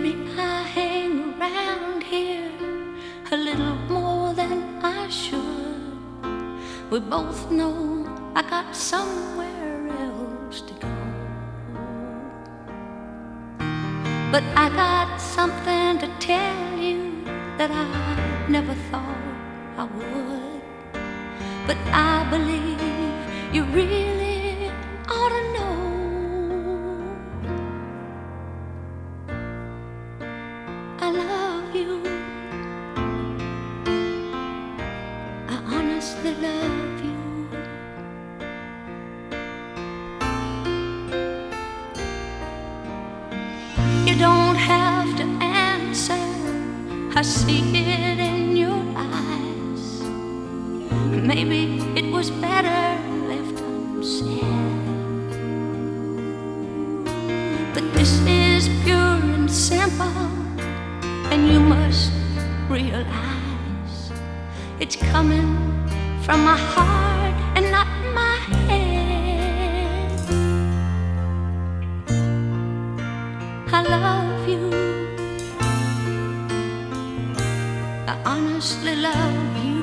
Maybe I hang around here a little more than I should. We both know I got somewhere else to go, but I got something to tell you that I never thought I would. But I believe you really ought to know. I love you. I honestly love you. You don't have to answer, I see it in your eyes. Maybe it was better left unsaid, but this is pure and simple, and you must realize it's coming from my heart and not my head. I love you. I honestly love you.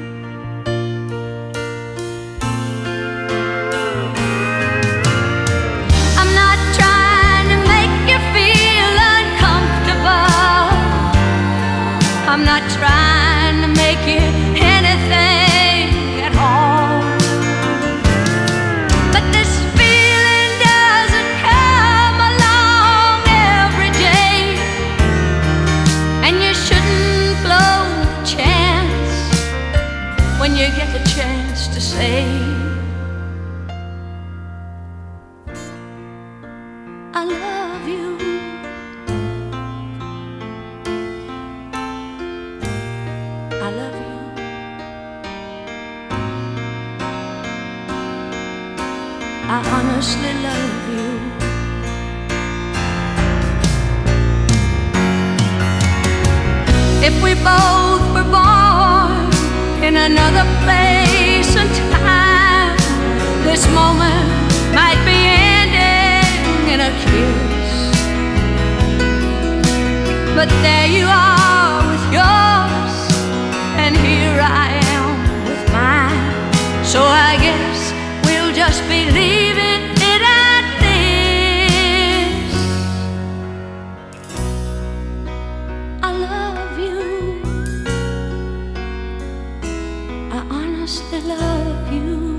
I'm not trying to make you feel uncomfortable. I'm not trying to make you anything at all. But this feeling doesn't come along every day, and you shouldn't blow the chance when you get the chance to say, I love you. I love you. I honestly love you. If we both were born in another place and time, this moment might be ending in a kiss. But there you are with yours, and here I am with mine. So I guess we'll just be leaving it at this. I love you. I honestly love you.